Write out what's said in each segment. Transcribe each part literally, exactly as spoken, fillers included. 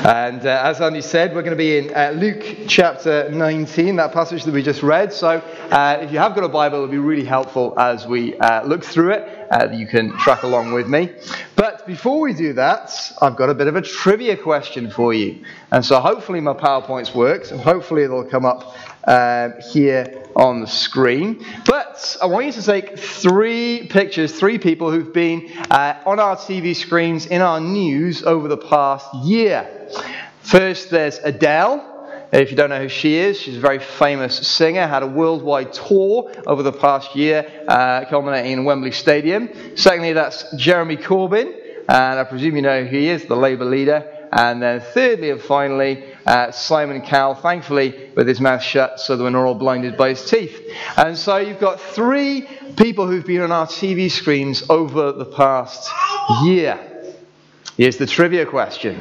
And uh, as Andy said, we're going to be in uh, Luke chapter nineteen, that passage that we just read. So uh, if you have got a Bible, it'll be really helpful as we uh, look through it, uh, that you can track along with me. But before we do that, I've got a bit of a trivia question for you. And so hopefully my PowerPoints works, and hopefully it'll come up uh, here on the screen. But I want you to take three pictures, three people who've been uh, on our T V screens, in our news over the past year. First, there's Adele. If you don't know who she is, she's a very famous singer, had a worldwide tour over the past year, uh, culminating in Wembley Stadium. Secondly, that's Jeremy Corbyn, and I presume you know who he is, the Labour leader. And then thirdly and finally, uh, Simon Cowell, thankfully with his mouth shut so that we're not all blinded by his teeth. And so you've got three people who've been on our T V screens over the past year. Here's the trivia question.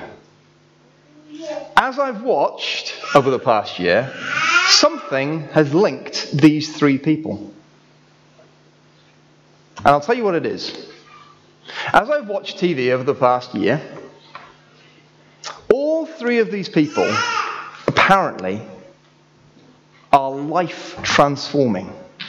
As I've watched over the past year, something has linked these three people. And I'll tell you what it is. As I've watched T V over the past year, all three of these people, apparently, are life transforming.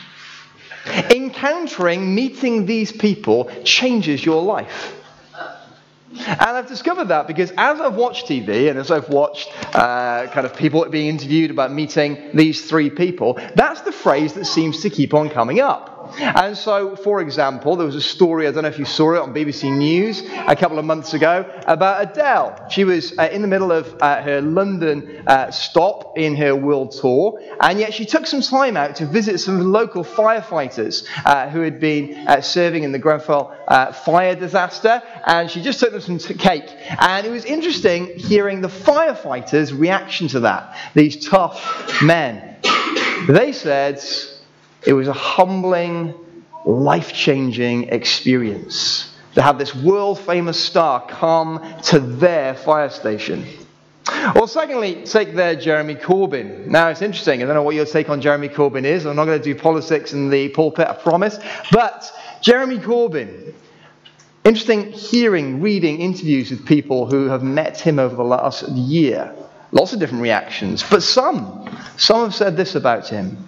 Encountering, meeting these people changes your life. And I've discovered that because as I've watched T V and as I've watched uh, kind of people being interviewed about meeting these three people, that's the phrase that seems to keep on coming up. And so, for example, there was a story, I don't know if you saw it on B B C News a couple of months ago, about Adele. She was uh, in the middle of uh, her London uh, stop in her world tour, and yet she took some time out to visit some local firefighters uh, who had been uh, serving in the Grenfell uh, fire disaster, and she just took them some t- cake. And it was interesting hearing the firefighters' reaction to that, these tough men. They said it was a humbling, life-changing experience to have this world-famous star come to their fire station. Well, secondly, take there Jeremy Corbyn. Now, it's interesting. I don't know what your take on Jeremy Corbyn is. I'm not going to do politics in the pulpit, I promise. But Jeremy Corbyn, interesting hearing, reading interviews with people who have met him over the last year. Lots of different reactions. But some, some have said this about him.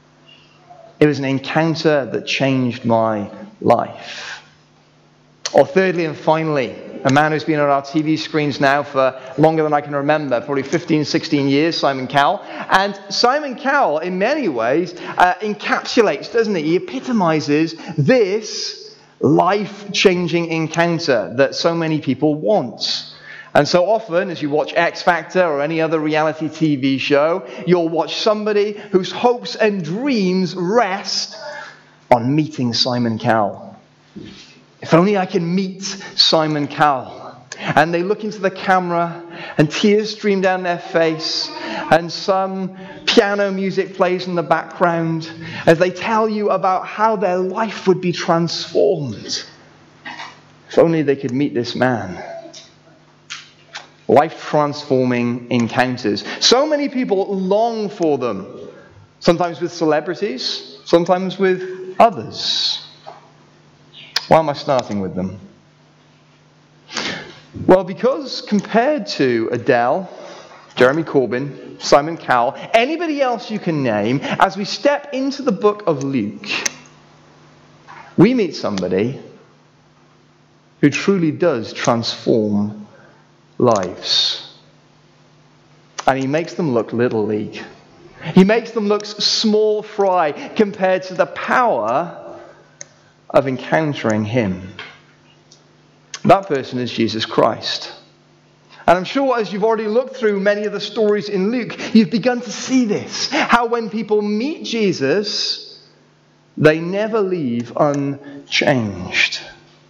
It was an encounter that changed my life. Or thirdly and finally, a man who's been on our T V screens now for longer than I can remember, probably fifteen, sixteen years, Simon Cowell. And Simon Cowell, in many ways, uh, encapsulates, doesn't he? He epitomizes this life-changing encounter that so many people want. And so often, as you watch X Factor or any other reality T V show, you'll watch somebody whose hopes and dreams rest on meeting Simon Cowell. If only I can meet Simon Cowell. And they look into the camera, and tears stream down their face, and some piano music plays in the background as they tell you about how their life would be transformed. If only they could meet this man. Life-transforming encounters. So many people long for them. Sometimes with celebrities, sometimes with others. Why am I starting with them? Well, because compared to Adele, Jeremy Corbyn, Simon Cowell, anybody else you can name, as we step into the book of Luke, we meet somebody who truly does transform lives. And he makes them look little league. He makes them look small fry compared to the power of encountering him. That person is Jesus Christ. And I'm sure as you've already looked through many of the stories in Luke, you've begun to see this. How when people meet Jesus, they never leave unchanged.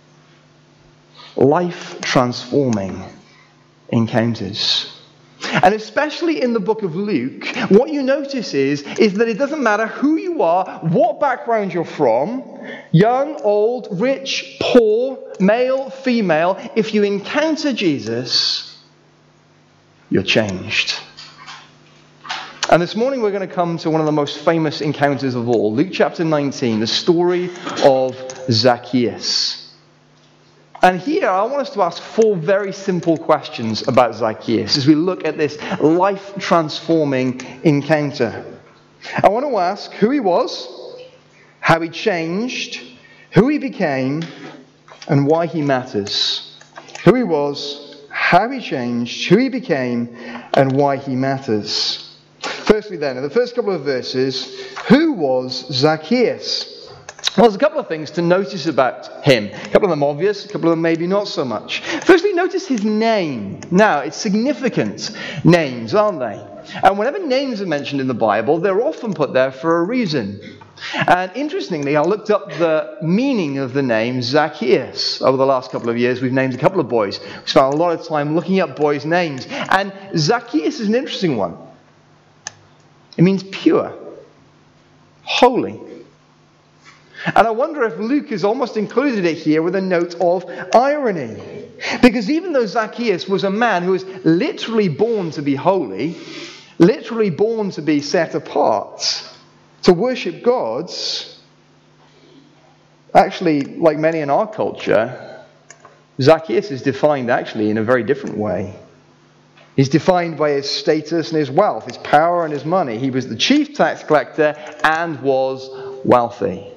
Life-transforming encounters. And especially in the book of Luke, what you notice is, is that it doesn't matter who you are, what background you're from, young, old, rich, poor, male, female, if you encounter Jesus, you're changed. And this morning we're going to come to one of the most famous encounters of all. Luke chapter nineteen, the story of Zacchaeus. And here I want us to ask four very simple questions about Zacchaeus as we look at this life-transforming encounter. I want to ask who he was, how he changed, who he became, and why he matters. Who he was, how he changed, who he became, and why he matters. Firstly then, in the first couple of verses, who was Zacchaeus? Well, there's a couple of things to notice about him. A couple of them obvious, a couple of them maybe not so much. Firstly, notice his name. Now, it's significant names, aren't they? And whenever names are mentioned in the Bible, they're often put there for a reason. And interestingly, I looked up the meaning of the name Zacchaeus. Over the last couple of years, we've named a couple of boys. We spent a lot of time looking up boys' names. And Zacchaeus is an interesting one. It means pure, holy. And I wonder if Luke has almost included it here with a note of irony. Because even though Zacchaeus was a man who was literally born to be holy, literally born to be set apart, to worship gods, actually, like many in our culture, Zacchaeus is defined actually in a very different way. He's defined by his status and his wealth, his power and his money. He was the chief tax collector and was wealthy.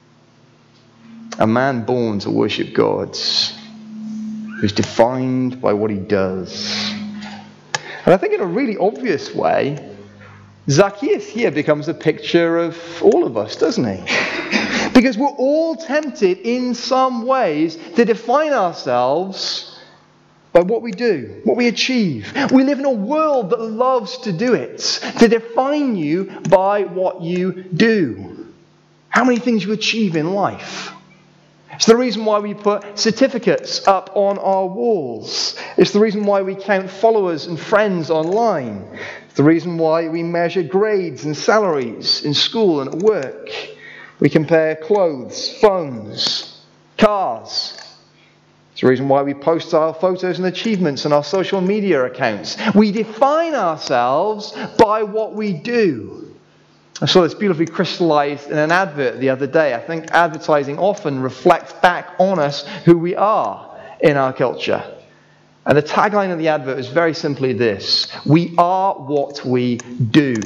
A man born to worship gods, who's defined by what he does. And I think in a really obvious way, Zacchaeus here becomes a picture of all of us, doesn't he? Because we're all tempted in some ways to define ourselves by what we do, what we achieve. We live in a world that loves to do it, to define you by what you do. How many things you achieve in life. It's the reason why we put certificates up on our walls. It's the reason why we count followers and friends online. It's the reason why we measure grades and salaries in school and at work. We compare clothes, phones, cars. It's the reason why we post our photos and achievements on our social media accounts. We define ourselves by what we do. I saw this beautifully crystallized in an advert the other day. I think advertising often reflects back on us who we are in our culture. And the tagline of the advert is very simply this: we are what we do.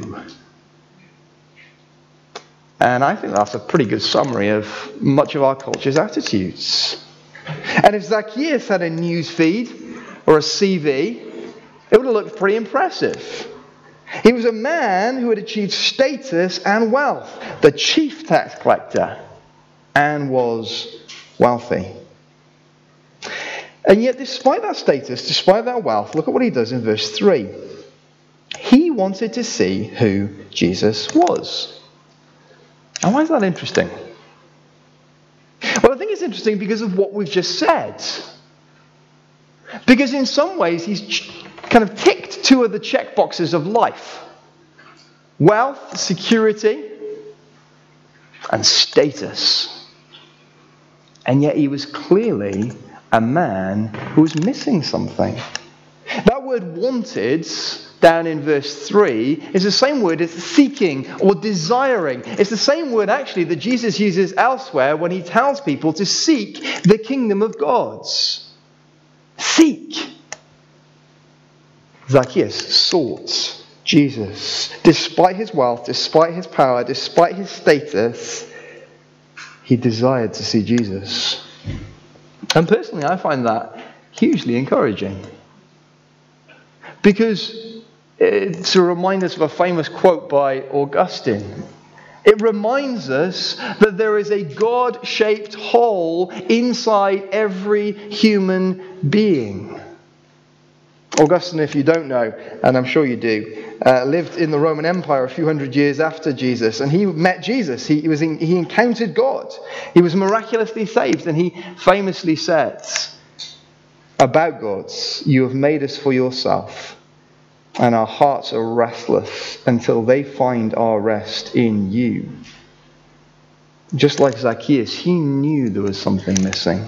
And I think that's a pretty good summary of much of our culture's attitudes. And if Zacchaeus had a news feed or a C V, it would have looked pretty impressive. He was a man who had achieved status and wealth, the chief tax collector, and was wealthy. And yet, despite that status, despite that wealth, look at what he does in verse three. He wanted to see who Jesus was. And why is that interesting? Well, I think it's interesting because of what we've just said. Because in some ways, he's ch- kind of ticked two of the check boxes of life. Wealth, security, and status. And yet he was clearly a man who was missing something. That word wanted, down in verse three, is the same word as seeking or desiring. It's the same word actually that Jesus uses elsewhere when he tells people to seek the kingdom of God. Seek. Zacchaeus sought Jesus. Despite his wealth, despite his power, despite his status, he desired to see Jesus. And personally, I find that hugely encouraging. Because it's a reminder of a famous quote by Augustine. It reminds us that there is a God-shaped hole inside every human being. Augustine, if you don't know, and I'm sure you do, uh, lived in the Roman Empire a few hundred years after Jesus, and he met Jesus. He, he was in, he encountered God. He was miraculously saved, and he famously said about God, "You have made us for yourself, and our hearts are restless until they find our rest in you." Just like Zacchaeus, he knew there was something missing.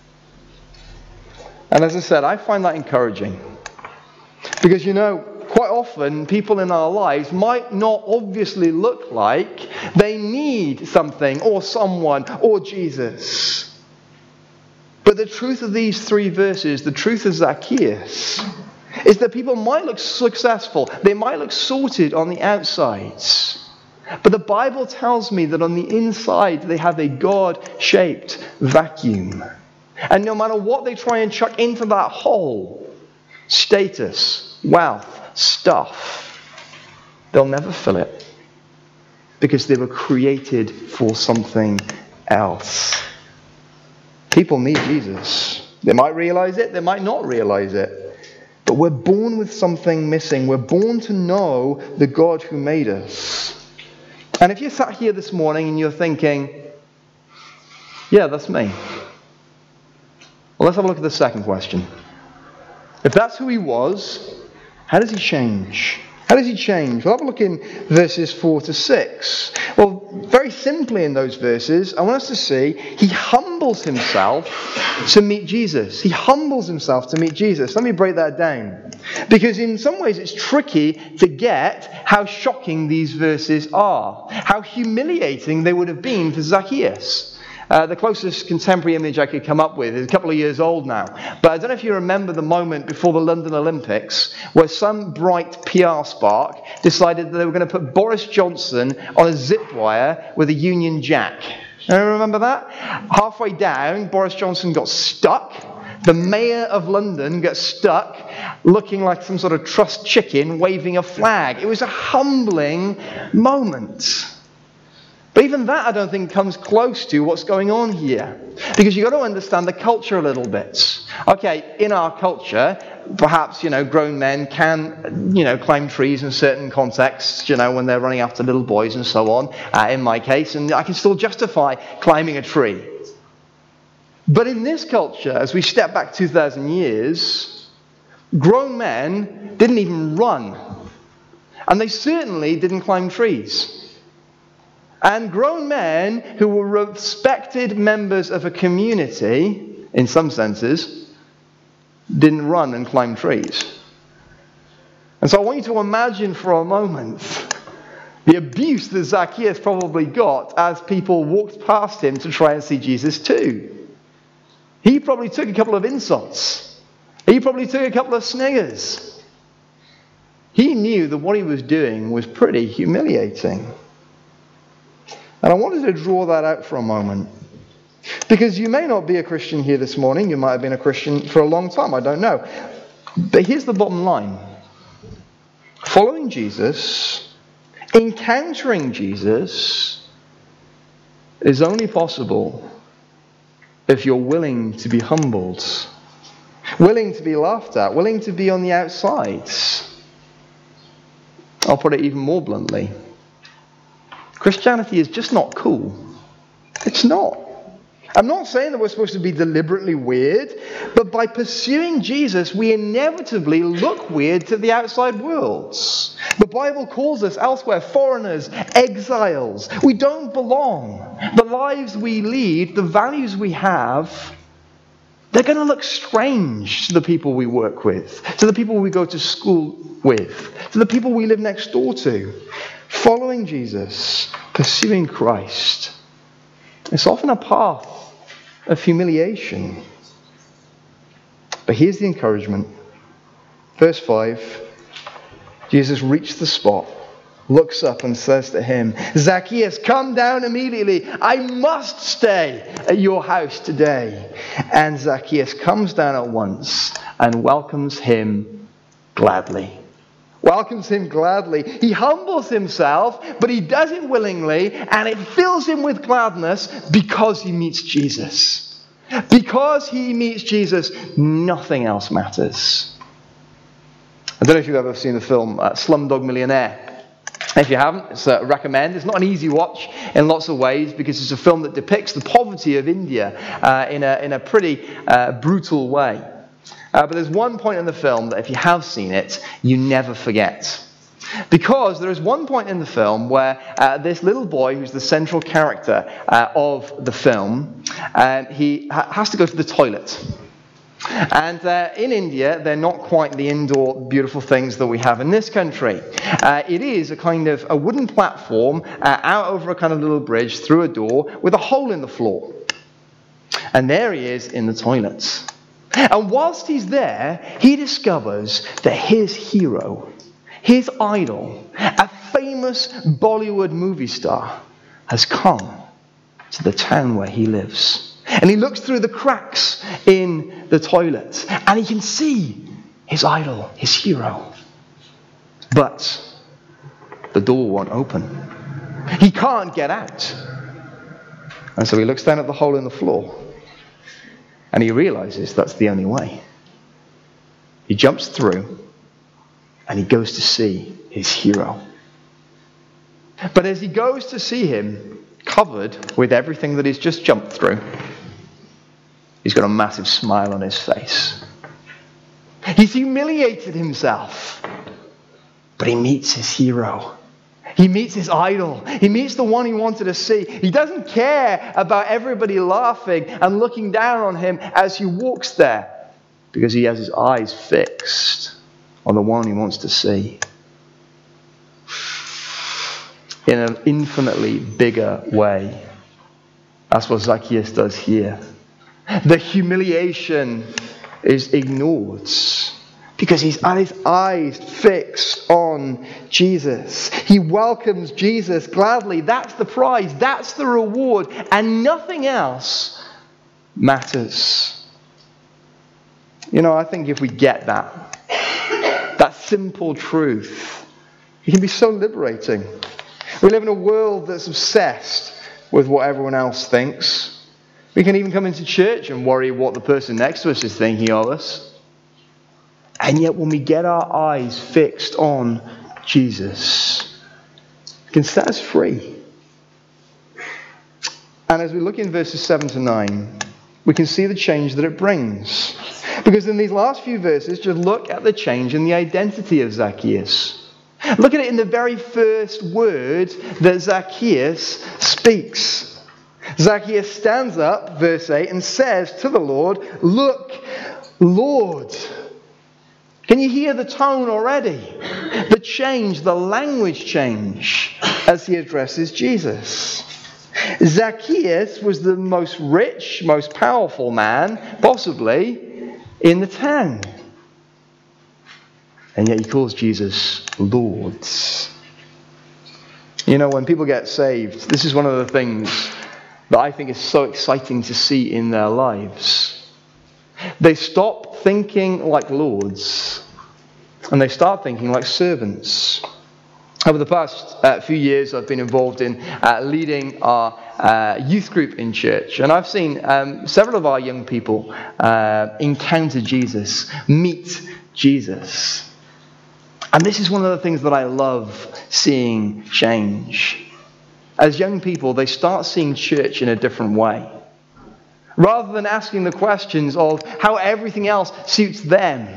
And as I said, I find that encouraging. Because, you know, quite often people in our lives might not obviously look like they need something or someone or Jesus. But the truth of these three verses, the truth of Zacchaeus, is that people might look successful. They might look sorted on the outsides. But the Bible tells me that on the inside they have a God-shaped vacuum. And no matter what they try and chuck into that hole, status, wealth, stuff, they'll never fill it. Because they were created for something else. People need Jesus. They might realize it, they might not realize it. But we're born with something missing. We're born to know the God who made us. And if you sat here this morning and you're thinking, yeah, that's me. Well, let's have a look at the second question. If that's who he was, how does he change? How does he change? We'll have a look in verses four to six. Well, very simply in those verses, I want us to see he humbles himself to meet Jesus. He humbles himself to meet Jesus. Let me break that down. Because in some ways it's tricky to get how shocking these verses are. How humiliating they would have been for Zacchaeus. Uh, the closest contemporary image I could come up with is a couple of years old now. But I don't know if you remember the moment before the London Olympics where some bright P R spark decided that they were going to put Boris Johnson on a zip wire with a Union Jack. Anyone remember that? Halfway down, Boris Johnson got stuck. The mayor of London got stuck looking like some sort of trussed chicken waving a flag. It was a humbling moment. But even that, I don't think, comes close to what's going on here. Because you've got to understand the culture a little bit. Okay, in our culture, perhaps, you know, grown men can, you know, climb trees in certain contexts, you know, when they're running after little boys and so on, uh, in my case. And I can still justify climbing a tree. But in this culture, as we step back two thousand years, grown men didn't even run. And they certainly didn't climb trees. And grown men who were respected members of a community, in some senses, didn't run and climb trees. And so I want you to imagine for a moment the abuse that Zacchaeus probably got as people walked past him to try and see Jesus too. He probably took a couple of insults. He probably took a couple of sniggers. He knew that what he was doing was pretty humiliating. And I wanted to draw that out for a moment. Because you may not be a Christian here this morning. You might have been a Christian for a long time. I don't know. But here's the bottom line. Following Jesus, encountering Jesus, is only possible if you're willing to be humbled. Willing to be laughed at. Willing to be on the outsides. I'll put it even more bluntly. Christianity is just not cool. It's not. I'm not saying that we're supposed to be deliberately weird, but by pursuing Jesus, we inevitably look weird to the outside worlds. The Bible calls us elsewhere foreigners, exiles. We don't belong. The lives we lead, the values we have, they're going to look strange to the people we work with, to the people we go to school with, to the people we live next door to. Following Jesus, pursuing Christ, it's often a path of humiliation. But here's the encouragement. Verse five, Jesus reached the spot, looks up and says to him, Zacchaeus, come down immediately. I must stay at your house today. And Zacchaeus comes down at once and welcomes him gladly. Welcomes him gladly. He humbles himself, but he does it willingly, and it fills him with gladness because he meets Jesus. Because he meets Jesus, nothing else matters. I don't know if you've ever seen the film uh, Slumdog Millionaire. If you haven't, it's a recommend. It's not an easy watch in lots of ways because it's a film that depicts the poverty of India uh, in a in a pretty uh, brutal way. Uh, but there's one point in the film that if you have seen it, you never forget. Because there is one point in the film where uh, this little boy, who's the central character uh, of the film, uh, he ha- has to go to the toilet. And uh, in India, they're not quite the indoor beautiful things that we have in this country. Uh, it is a kind of a wooden platform uh, out over a kind of little bridge through a door with a hole in the floor. And there he is in the toilets. And whilst he's there, he discovers that his hero, his idol, a famous Bollywood movie star, has come to the town where he lives. And he looks through the cracks in the toilet and he can see his idol, his hero. But the door won't open. He can't get out. And so he looks down at the hole in the floor and he realizes that's the only way. He jumps through and he goes to see his hero. But as he goes to see him, covered with everything that he's just jumped through, he's got a massive smile on his face. He's humiliated himself, but he meets his hero. He meets his idol. He meets the one he wanted to see. He doesn't care about everybody laughing and looking down on him as he walks there, because he has his eyes fixed on the one he wants to see. In an infinitely bigger way. That's what Zacchaeus does here. The humiliation is ignored because he's had his eyes fixed on Jesus. He welcomes Jesus gladly. That's the prize. That's the reward. And nothing else matters. You know, I think if we get that, that simple truth, it can be so liberating. We live in a world that's obsessed with what everyone else thinks. We can even come into church and worry what the person next to us is thinking of us. And yet when we get our eyes fixed on Jesus, it can set us free. And as we look in verses seven to nine, we can see the change that it brings. Because in these last few verses, just look at the change in the identity of Zacchaeus. Look at it in the very first word that Zacchaeus speaks. Zacchaeus stands up, verse eight, and says to the Lord, "Look, Lord." Can you hear the tone already? The change, the language change as he addresses Jesus. Zacchaeus was the most rich, most powerful man, possibly, in the town. And yet he calls Jesus Lord. You know, when people get saved, this is one of the things that I think is so exciting to see in their lives. They stop thinking like lords and they start thinking like servants. Over the past uh, few years, I've been involved in uh, leading our uh, youth group in church. And I've seen um, several of our young people uh, encounter Jesus, meet Jesus. And this is one of the things that I love seeing change. As young people, they start seeing church in a different way. Rather than asking the questions of how everything else suits them,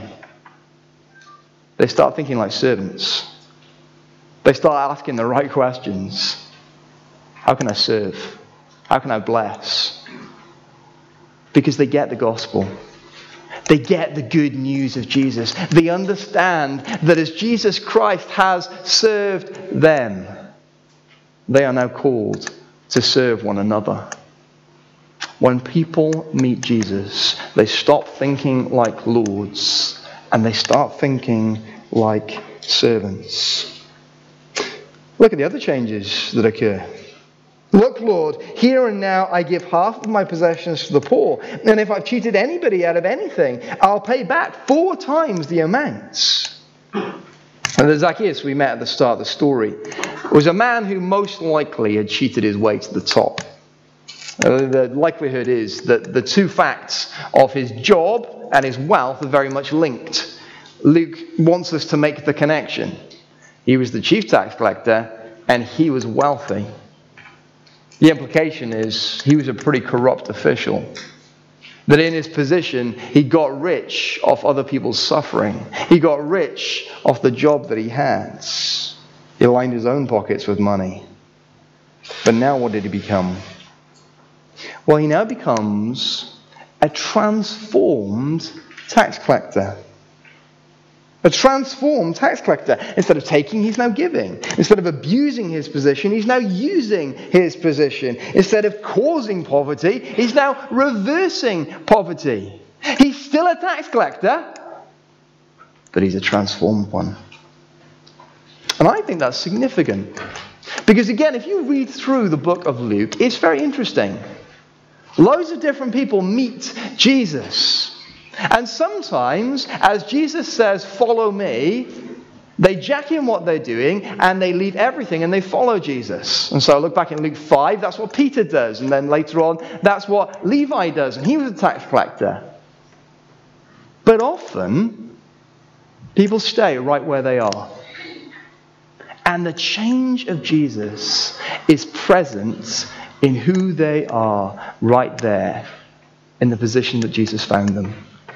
they start thinking like servants. They start asking the right questions. How can I serve? How can I bless? Because they get the gospel. They get the good news of Jesus. They understand that as Jesus Christ has served them, they are now called to serve one another. When people meet Jesus, they stop thinking like lords and they start thinking like servants. Look at the other changes that occur. Look, Lord, here and now I give half of my possessions to the poor. And if I've cheated anybody out of anything, I'll pay back four times the amounts. And the Zacchaeus we met at the start of the story was a man who most likely had cheated his way to the top. Uh, the likelihood is that the two facts of his job and his wealth are very much linked. Luke wants us to make the connection. He was the chief tax collector and he was wealthy. The implication is he was a pretty corrupt official. That in his position, he got rich off other people's suffering. He got rich off the job that he had. He lined his own pockets with money. But now what did he become? Well, he now becomes a transformed tax collector. A transformed tax collector. Instead of taking, he's now giving. Instead of abusing his position, he's now using his position. Instead of causing poverty, he's now reversing poverty. He's still a tax collector, but he's a transformed one. And I think that's significant. Because again, if you read through the book of Luke, it's very interesting. Loads of different people meet Jesus. And sometimes, as Jesus says, follow me, they jack in what they're doing and they leave everything and they follow Jesus. And so I look back in Luke five, that's what Peter does. And then later on, that's what Levi does. And he was a tax collector. But often, people stay right where they are. And the change of Jesus is present in who they are right there in the position that Jesus found them.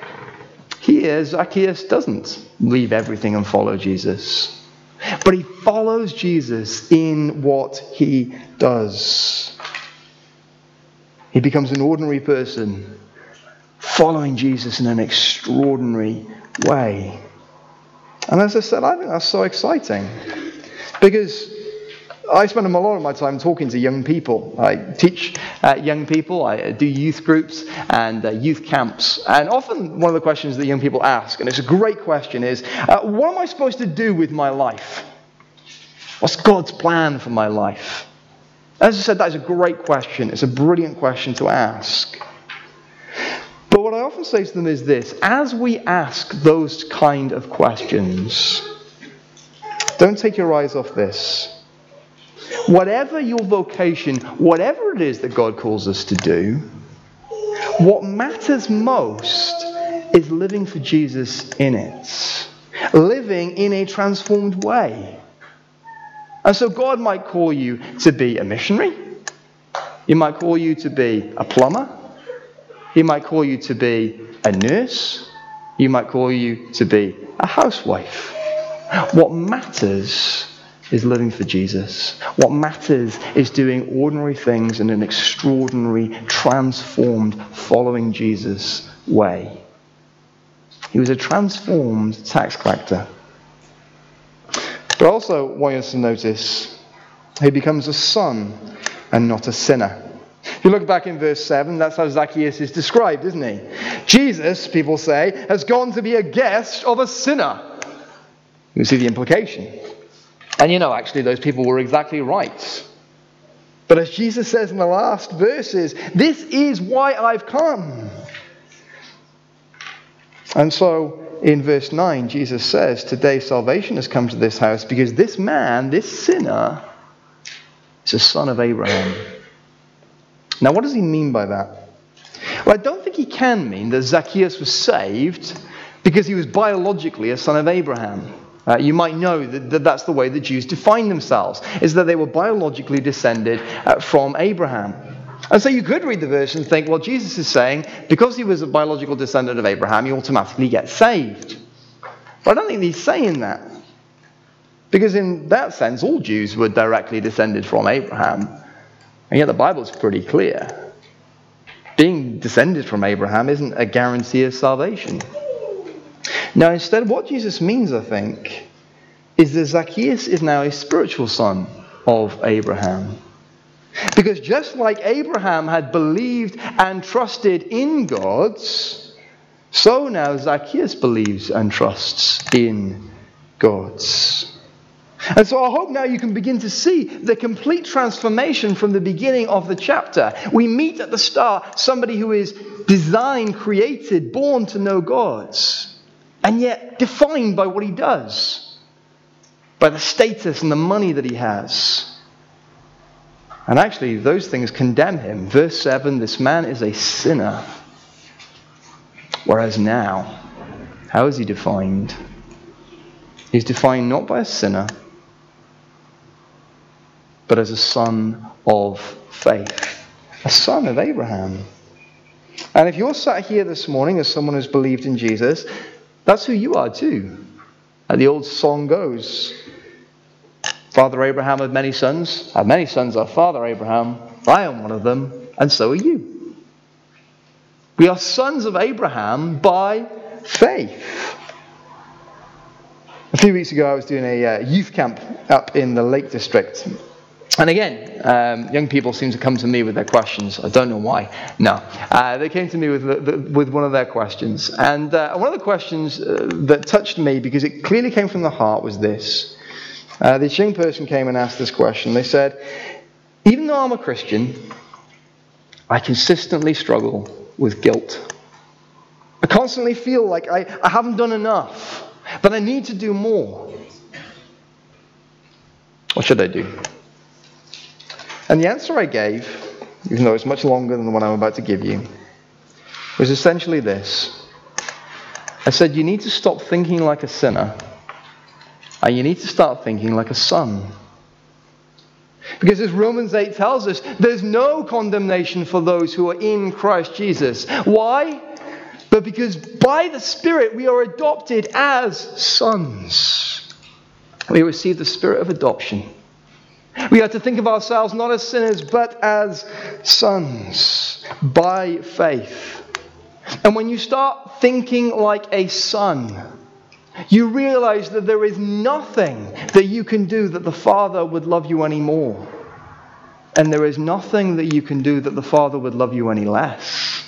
Here, Zacchaeus doesn't leave everything and follow Jesus. But he follows Jesus in what he does. He becomes an ordinary person, following Jesus in an extraordinary way. And as I said, I think that's so exciting. Because I spend a lot of my time talking to young people. I teach uh, young people, I do youth groups and uh, youth camps. And often one of the questions that young people ask, and it's a great question, is, uh, what am I supposed to do with my life? What's God's plan for my life? As I said, that is a great question. It's a brilliant question to ask. But what I often say to them is this: as we ask those kind of questions, don't take your eyes off this. Whatever your vocation, whatever it is that God calls us to do, what matters most is living for Jesus in it. Living in a transformed way. And so God might call you to be a missionary. He might call you to be a plumber. He might call you to be a nurse. He might call you to be a housewife. What matters is living for Jesus. What matters is doing ordinary things in an extraordinary, transformed, following Jesus way. He was a transformed tax collector. But I also want us to notice he becomes a son and not a sinner. If you look back in verse seven, that's how Zacchaeus is described, isn't he? Jesus, people say, has gone to be a guest of a sinner. You see the implication. And you know, actually, those people were exactly right. But as Jesus says in the last verses, this is why I've come. And so, in verse nine, Jesus says, today salvation has come to this house because this man, this sinner, is a son of Abraham. Now, what does he mean by that? Well, I don't think he can mean that Zacchaeus was saved because he was biologically a son of Abraham. Uh, you might know that, that that's the way the Jews define themselves, is that they were biologically descended uh, from Abraham. And so you could read the verse and think, well, Jesus is saying, because he was a biological descendant of Abraham, he automatically gets saved. But I don't think he's saying that. Because in that sense, all Jews were directly descended from Abraham. And yet the Bible's pretty clear. Being descended from Abraham isn't a guarantee of salvation. Now, instead, what Jesus means, I think, is that Zacchaeus is now a spiritual son of Abraham. Because just like Abraham had believed and trusted in God, so now Zacchaeus believes and trusts in God. And so I hope now you can begin to see the complete transformation from the beginning of the chapter. We meet at the start somebody who is designed, created, born to know God, and yet defined by what he does, by the status and the money that he has. And actually, those things condemn him. Verse seven, this man is a sinner. Whereas now, how is he defined? He's defined not by a sinner, but as a son of faith. A son of Abraham. And if you're sat here this morning as someone who's believed in Jesus, that's who you are too. And the old song goes, Father Abraham had many sons, had many sons of Father Abraham. I am one of them, and so are you. We are sons of Abraham by faith. A few weeks ago, I was doing a uh, youth camp up in the Lake District. And again, um, young people seem to come to me with their questions. I don't know why. No. Uh, they came to me with the, the, with one of their questions. And uh, one of the questions uh, that touched me, because it clearly came from the heart, was this. Uh, this young person came and asked this question. They said, even though I'm a Christian, I consistently struggle with guilt. I constantly feel like I, I haven't done enough, but I need to do more. What should I do? And the answer I gave, even though it's much longer than the one I'm about to give you, was essentially this. I said, you need to stop thinking like a sinner, and you need to start thinking like a son. Because as Romans eight tells us, there's no condemnation for those who are in Christ Jesus. Why? But because by the Spirit we are adopted as sons. We receive the spirit of adoption. We are to think of ourselves not as sinners, but as sons by faith. And when you start thinking like a son, you realize that there is nothing that you can do that the Father would love you any more. And there is nothing that you can do that the Father would love you any less.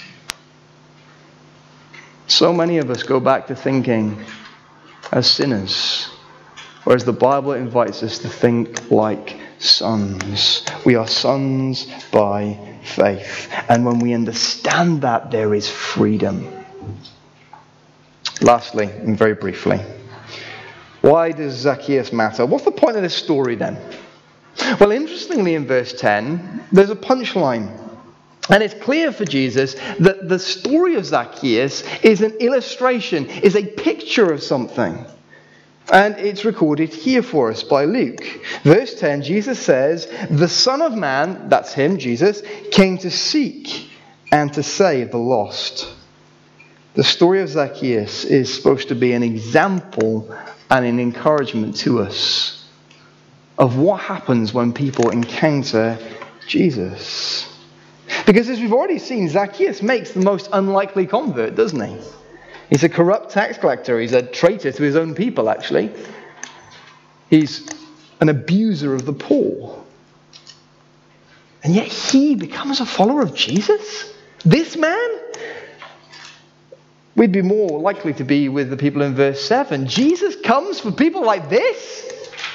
So many of us go back to thinking as sinners, whereas the Bible invites us to think like sons. We are sons by faith. And when we understand that, there is freedom. Lastly, and very briefly, why does Zacchaeus matter? What's the point of this story then? Well, interestingly, in verse ten, there's a punchline. And it's clear for Jesus that the story of Zacchaeus is an illustration, is a picture of something. And it's recorded here for us by Luke. Verse ten, Jesus says, the Son of Man, that's him, Jesus, came to seek and to save the lost. The story of Zacchaeus is supposed to be an example and an encouragement to us of what happens when people encounter Jesus. Because as we've already seen, Zacchaeus makes the most unlikely convert, doesn't he? He's a corrupt tax collector. He's a traitor to his own people, actually. He's an abuser of the poor. And yet he becomes a follower of Jesus? This man? We'd be more likely to be with the people in verse seven. Jesus comes for people like this?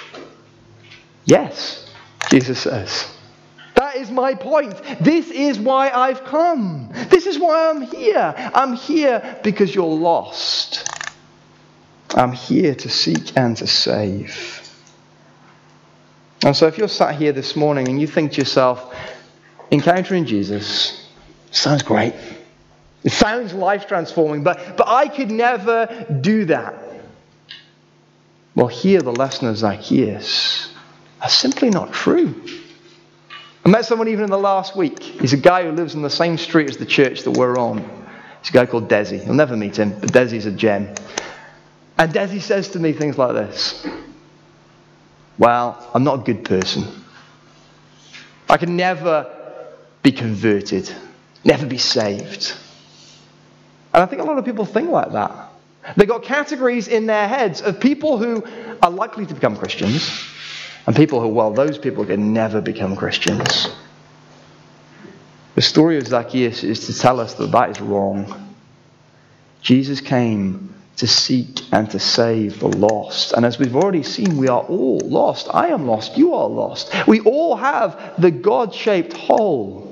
Yes, Jesus says. That is my point. This is why I've come. This is why I'm here. I'm here because you're lost. I'm here to seek and to save. And so if you're sat here this morning and you think to yourself, encountering Jesus sounds great. It sounds life transforming, but, but I could never do that. Well, hear the lesson of Zacchaeus. That's simply not true. I met someone even in the last week. He's a guy who lives on the same street as the church that we're on. He's a guy called Desi. You'll never meet him, but Desi's a gem. And Desi says to me things like this. Well, I'm not a good person. I can never be converted. Never be saved. And I think a lot of people think like that. They've got categories in their heads of people who are likely to become Christians and people who, well, those people can never become Christians. The story of Zacchaeus is to tell us that that is wrong. Jesus came to seek and to save the lost. And as we've already seen, we are all lost. I am lost. You are lost. We all have the God-shaped hole.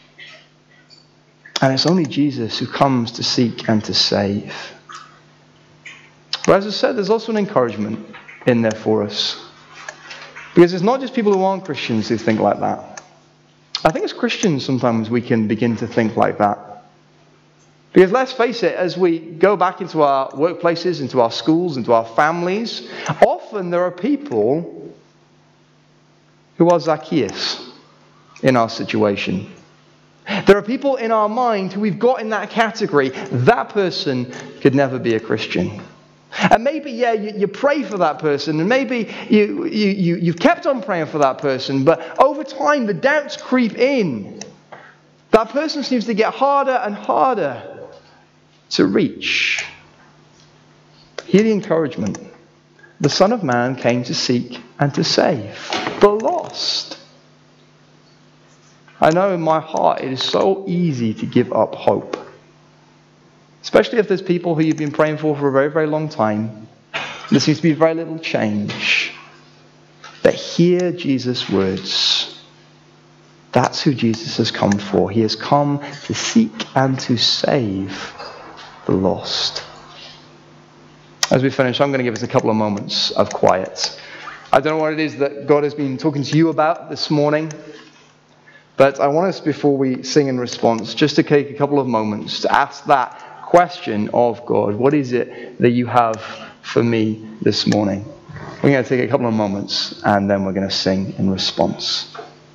And it's only Jesus who comes to seek and to save. But as I said, there's also an encouragement in there for us. Because it's not just people who aren't Christians who think like that. I think as Christians sometimes we can begin to think like that. Because let's face it, as we go back into our workplaces, into our schools, into our families, often there are people who are Zacchaeus in our situation. There are people in our mind who we've got in that category. That person could never be a Christian. And maybe, yeah, you, you pray for that person, and maybe you, you, you, you've kept on praying for that person, but over time the doubts creep in. That person seems to get harder and harder to reach. Hear the encouragement. The Son of Man came to seek and to save the lost. I know in my heart it is so easy to give up hope. Especially if there's people who you've been praying for for a very, very long time. There seems to be very little change. But hear Jesus' words. That's who Jesus has come for. He has come to seek and to save the lost. As we finish, I'm going to give us a couple of moments of quiet. I don't know what it is that God has been talking to you about this morning, but I want us, before we sing in response, just to take a couple of moments to ask that question of God. What is it that you have for me this morning? We're going to take a couple of moments and then we're going to sing in response.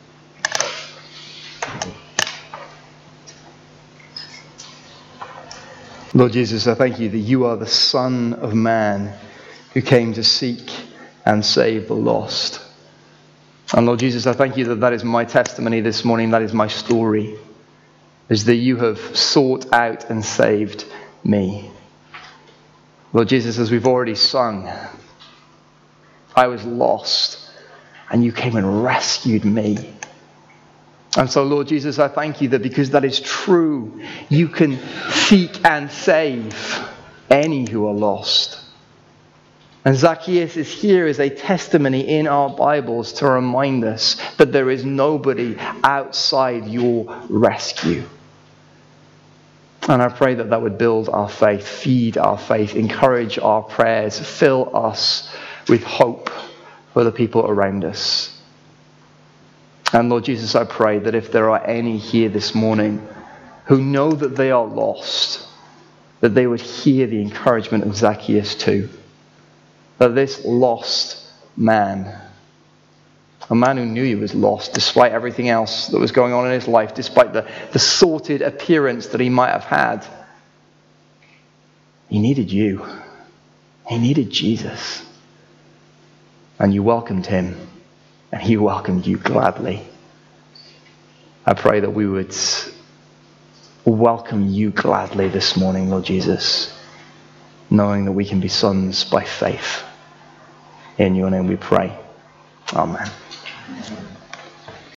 Lord Jesus, I thank you that you are the Son of Man who came to seek and save the lost. And Lord Jesus, I thank you that that is my testimony this morning, that is my story, is that you have sought out and saved me. Lord Jesus, as we've already sung, I was lost and you came and rescued me. And so, Lord Jesus, I thank you that because that is true, you can seek and save any who are lost. And Zacchaeus is here as a testimony in our Bibles to remind us that there is nobody outside your rescue. And I pray that that would build our faith, feed our faith, encourage our prayers, fill us with hope for the people around us. And Lord Jesus, I pray that if there are any here this morning who know that they are lost, that they would hear the encouragement of Zacchaeus too. That this lost man, a man who knew he was lost despite everything else that was going on in his life, despite the, the sorted appearance that he might have had, he needed you. He needed Jesus. And you welcomed him. And he welcomed you gladly. I pray that we would welcome you gladly this morning, Lord Jesus, knowing that we can be sons by faith. In your name we pray. Amen.